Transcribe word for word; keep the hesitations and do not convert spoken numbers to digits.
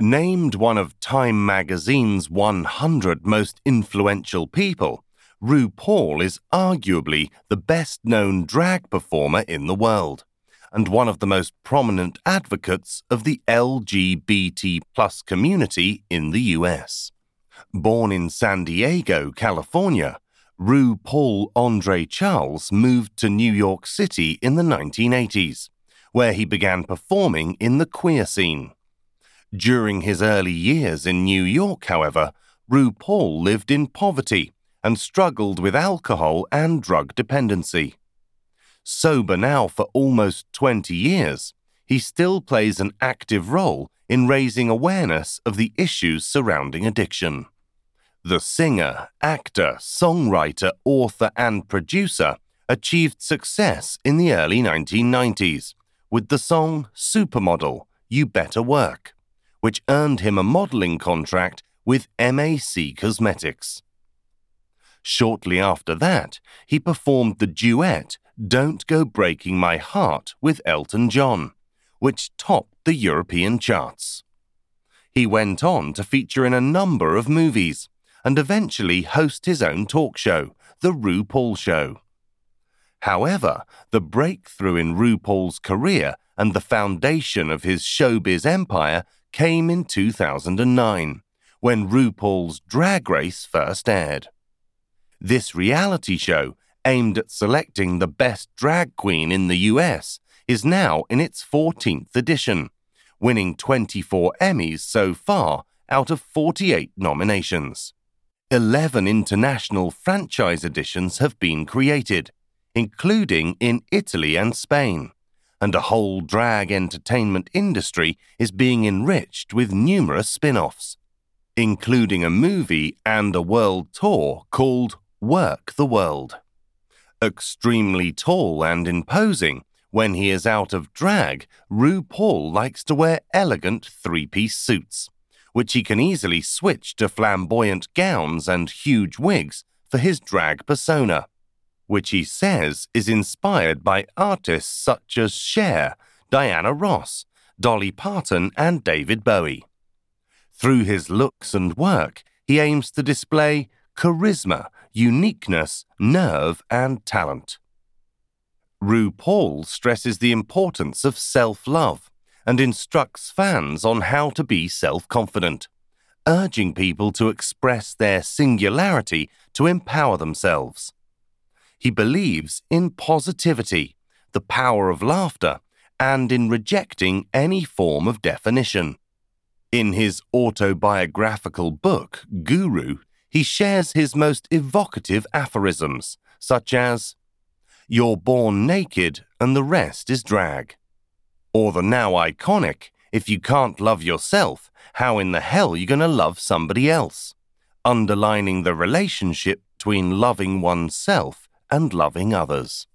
Named one of Time magazine's one hundred most influential people, RuPaul is arguably the best-known drag performer in the world, and one of the most prominent advocates of the L G B T plus community in the U S. Born in San Diego, California, RuPaul Andre Charles moved to New York City in the nineteen eighties, where he began performing in the queer scene. During his early years in New York, however, RuPaul lived in poverty and struggled with alcohol and drug dependency. Sober now for almost twenty years, he still plays an active role in raising awareness of the issues surrounding addiction. The singer, actor, songwriter, author, and producer achieved success in the early nineteen nineties with the song Supermodel, You Better Work, which earned him a modeling contract with M A C Cosmetics. Shortly after that, he performed the duet Don't Go Breaking My Heart with Elton John, which topped the European charts. He went on to feature in a number of movies and eventually host his own talk show, The RuPaul Show. However, the breakthrough in RuPaul's career and the foundation of his showbiz empire came in two thousand nine, when RuPaul's Drag Race first aired. This reality show, aimed at selecting the best drag queen in the U S, is now in its fourteenth edition, winning twenty-four Emmys so far out of forty-eight nominations. Eleven international franchise editions have been created, including in Italy and Spain, and a whole drag entertainment industry is being enriched with numerous spin-offs, including a movie and a world tour called Work the World. Extremely tall and imposing, when he is out of drag, RuPaul likes to wear elegant three-piece suits, which he can easily switch to flamboyant gowns and huge wigs for his drag persona, which he says is inspired by artists such as Cher, Diana Ross, Dolly Parton, and David Bowie. Through his looks and work, he aims to display charisma, uniqueness, nerve, and talent. RuPaul stresses the importance of self-love and instructs fans on how to be self-confident, urging people to express their singularity to empower themselves. He believes in positivity, the power of laughter, and in rejecting any form of definition. In his autobiographical book, Guru, he shares his most evocative aphorisms, such as, "You're born naked and the rest is drag," or the now iconic, "If you can't love yourself, how in the hell are you going to love somebody else?" underlining the relationship between loving oneself and loving others.